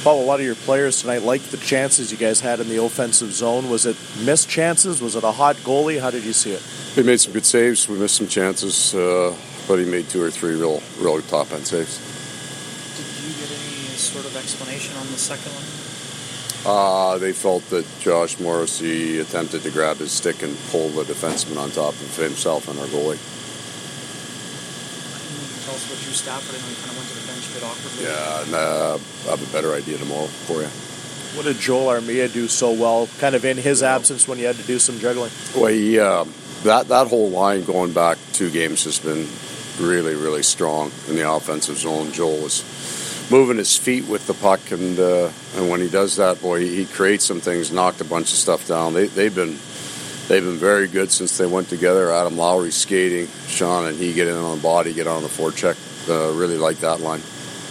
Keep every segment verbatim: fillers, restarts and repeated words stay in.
Paul, a lot of your players tonight liked the chances you guys had in the offensive zone. Was it missed chances? Was it a hot goalie? How did you see it? We made some good saves. We missed some chances, uh, but he made two or three real, real top-end saves. Did you get any sort of explanation on the second one? Uh, they felt that Josh Morrissey attempted to grab his stick and pull the defenseman on top of himself and our goalie. Can you tell us what Drew Stafford, I know he kind of went to the bench a bit awkwardly. Yeah, and uh, I have a better idea tomorrow for you. What did Joel Armia do so well, kind of in his absence when you had to do some juggling? Well, he, uh, that, that whole line going back two games has been really, really strong in the offensive zone. Joel was moving his feet with the puck, and uh, and when he does that, boy, he, he creates some things, knocked a bunch of stuff down. They, they've been they've been very good since they went together. Adam Lowry skating, Sean and he get in on the body, get on the forecheck. Uh, really like that line.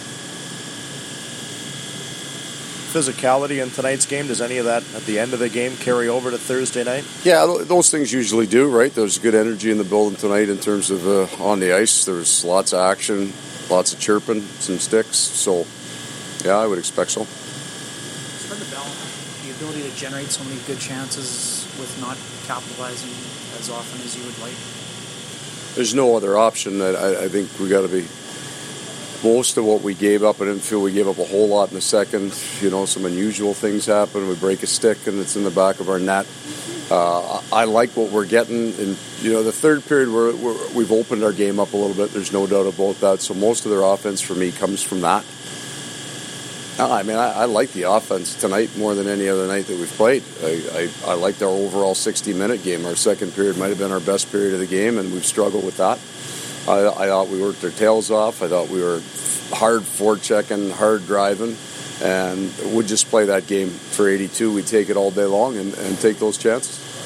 Physicality in tonight's game, does any of that at the end of the game carry over to Thursday night? Yeah, those things usually do, right? There's good energy in the building tonight in terms of uh, on the ice. There's lots of action, lots of chirping, some sticks. So, yeah, I would expect so. It's hard to balance the ability to generate so many good chances with not capitalizing as often as you would like. There's no other option. I, I think we got to be. Most of what we gave up, I didn't feel we gave up a whole lot in the second. You know, some unusual things happen. We break a stick and it's in the back of our net. Uh, I like what we're getting. And, you know, the third period, we're, we're, we've opened our game up a little bit. There's no doubt about that. So most of their offense for me comes from that. Uh, I mean, I, I like the offense tonight more than any other night that we've played. I, I, I liked our overall sixty-minute game. Our second period might have been our best period of the game, and we've struggled with that. I, I thought we worked our tails off. I thought we were hard forechecking, hard driving, and would just play that game for eighty-two. We'd take it all day long and, and take those chances.